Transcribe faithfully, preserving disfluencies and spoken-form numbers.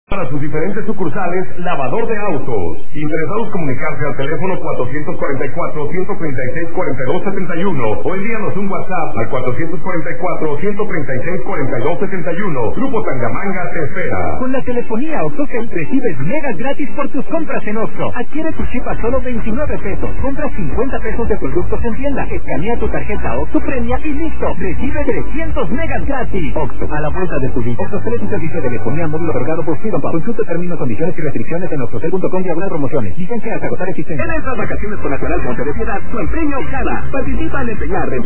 Para sus diferentes sucursales, lavador de autos. Interesados comunicarse al teléfono cuatrocientos cuarenta y cuatro, ciento treinta y seis, cuarenta y dos setenta y uno o envíanos un WhatsApp al cuatrocientos cuarenta y cuatro, ciento treinta y seis, cuarenta y dos setenta y uno. Grupo Tangamanga te espera. Con la telefonía OxxoCell recibes megas gratis por tus compras en Oxxo. Adquiere tu chip a solo veintinueve pesos. Compra cincuenta pesos de productos en tienda. Escanea tu tarjeta Oxxo Premia y listo. Recibe trescientos megas gratis. Oxxo, a la vuelta de tu vida. OxxoCell es un servicio de telefonía móvil otorgado por Freedom. Consulta términos, condiciones y restricciones en oxxocell punto com diagonal promociones. Dicen que hasta agotar existencia. En estas vacaciones con Natural Monte de Piedad, tu empeño gana. Participa en empeñar